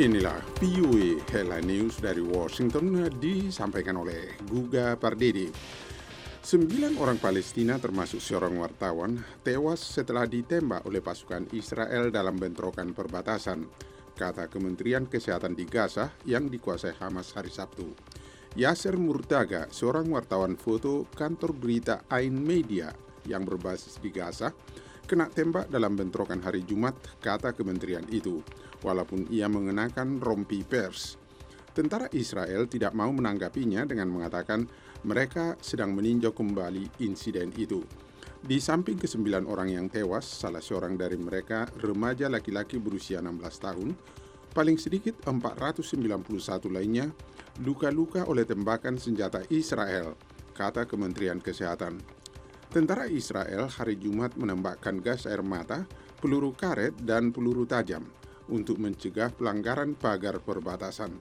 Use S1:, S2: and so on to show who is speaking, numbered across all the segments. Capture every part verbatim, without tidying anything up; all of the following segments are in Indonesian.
S1: Inilah V O A Headline News dari Washington disampaikan oleh Guga Pardede. Sembilan orang Palestina termasuk seorang wartawan tewas setelah ditembak oleh pasukan Israel dalam bentrokan perbatasan, kata Kementerian Kesehatan di Gaza yang dikuasai Hamas hari Sabtu. Yasser Murtaga, seorang wartawan foto kantor berita Ain Media yang berbasis di Gaza, kena tembak dalam bentrokan hari Jumat, kata kementerian itu, walaupun ia mengenakan rompi pers. Tentara Israel tidak mau menanggapinya dengan mengatakan mereka sedang meninjau kembali insiden itu. Di samping kesembilan orang yang tewas, salah seorang dari mereka remaja laki-laki berusia enam belas tahun, paling sedikit empat ratus sembilan puluh satu lainnya luka-luka oleh tembakan senjata Israel, kata Kementerian Kesehatan. Tentara Israel hari Jumat menembakkan gas air mata, peluru karet, dan peluru tajam untuk mencegah pelanggaran pagar perbatasan.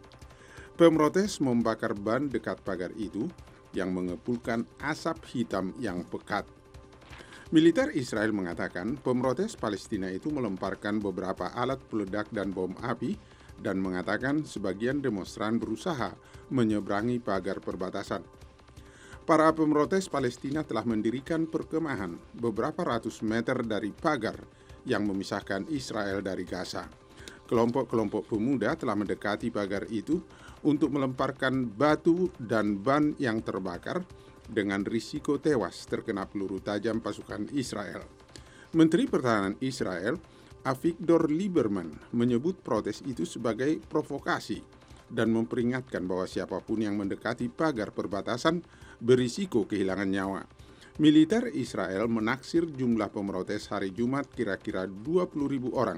S1: Pemrotes membakar ban dekat pagar itu yang mengepulkan asap hitam yang pekat. Militer Israel mengatakan pemrotes Palestina itu melemparkan beberapa alat peledak dan bom api dan mengatakan sebagian demonstran berusaha menyeberangi pagar perbatasan. Para pemrotes Palestina telah mendirikan perkemahan beberapa ratus meter dari pagar yang memisahkan Israel dari Gaza. Kelompok-kelompok pemuda telah mendekati pagar itu untuk melemparkan batu dan ban yang terbakar dengan risiko tewas terkena peluru tajam pasukan Israel. Menteri Pertahanan Israel, Avigdor Lieberman, menyebut protes itu sebagai provokasi dan memperingatkan bahwa siapapun yang mendekati pagar perbatasan berisiko kehilangan nyawa. Militer Israel menaksir jumlah pemrotes hari Jumat kira-kira dua puluh ribu orang.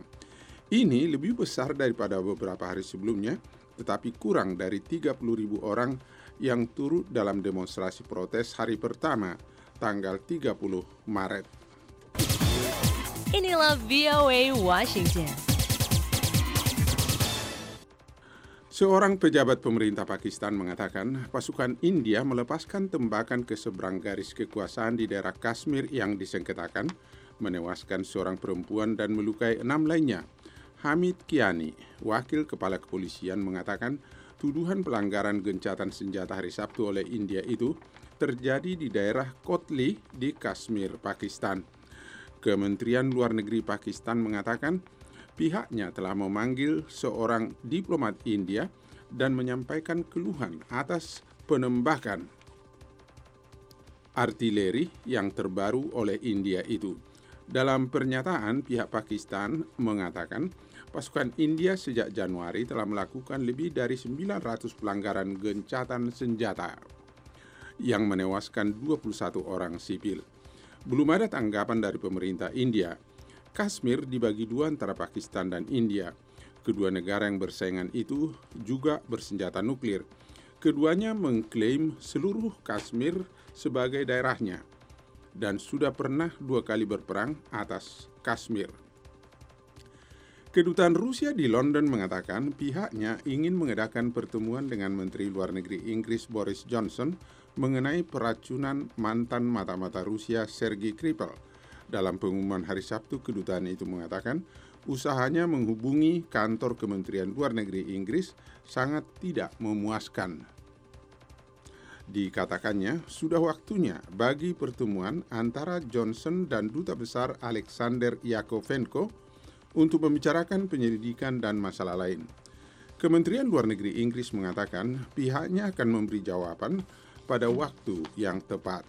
S1: Ini lebih besar daripada beberapa hari sebelumnya, tetapi kurang dari tiga puluh ribu orang yang turut dalam demonstrasi protes hari pertama, tanggal tiga puluh Maret.
S2: Inilah V O A Washington.
S1: Seorang pejabat pemerintah Pakistan mengatakan pasukan India melepaskan tembakan ke seberang garis kekuasaan di daerah Kashmir yang disengketakan, menewaskan seorang perempuan dan melukai enam lainnya. Hamid Kiani, wakil kepala kepolisian, mengatakan tuduhan pelanggaran gencatan senjata hari Sabtu oleh India itu terjadi di daerah Kotli di Kashmir, Pakistan. Kementerian Luar Negeri Pakistan mengatakan pihaknya telah memanggil seorang diplomat India dan menyampaikan keluhan atas penembakan artileri yang terbaru oleh India itu. Dalam pernyataan, pihak Pakistan mengatakan pasukan India sejak Januari telah melakukan lebih dari sembilan ratus pelanggaran gencatan senjata yang menewaskan dua puluh satu orang sipil. Belum ada tanggapan dari pemerintah India. Kashmir dibagi dua antara Pakistan dan India. Kedua negara yang bersaingan itu juga bersenjata nuklir. Keduanya mengklaim seluruh Kashmir sebagai daerahnya dan sudah pernah dua kali berperang atas Kashmir. Kedutaan Rusia di London mengatakan pihaknya ingin mengadakan pertemuan dengan Menteri Luar Negeri Inggris Boris Johnson mengenai peracunan mantan mata-mata Rusia Sergei Skripal. Dalam pengumuman hari Sabtu, kedutaan itu mengatakan usahanya menghubungi kantor Kementerian Luar Negeri Inggris sangat tidak memuaskan. Dikatakannya sudah waktunya bagi pertemuan antara Johnson dan Duta Besar Alexander Yakovenko untuk membicarakan penyelidikan dan masalah lain. Kementerian Luar Negeri Inggris mengatakan pihaknya akan memberi jawaban pada waktu yang tepat.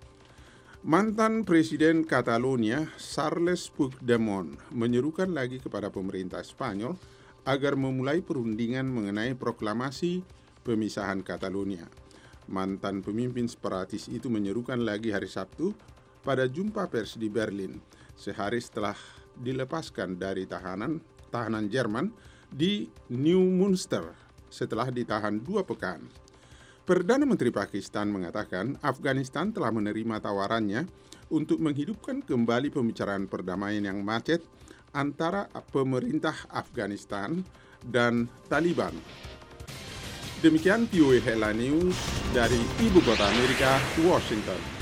S1: Mantan Presiden Catalonia, Carles Puigdemont, menyerukan lagi kepada pemerintah Spanyol agar memulai perundingan mengenai proklamasi pemisahan Catalonia. Mantan pemimpin separatis itu menyerukan lagi hari Sabtu pada jumpa pers di Berlin, sehari setelah dilepaskan dari tahanan tahanan Jerman di Neumünster setelah ditahan dua pekan. Perdana Menteri Pakistan mengatakan Afghanistan telah menerima tawarannya untuk menghidupkan kembali pembicaraan perdamaian yang macet antara pemerintah Afghanistan dan Taliban. Demikian V O A Headline News dari Ibu Kota Amerika, Washington.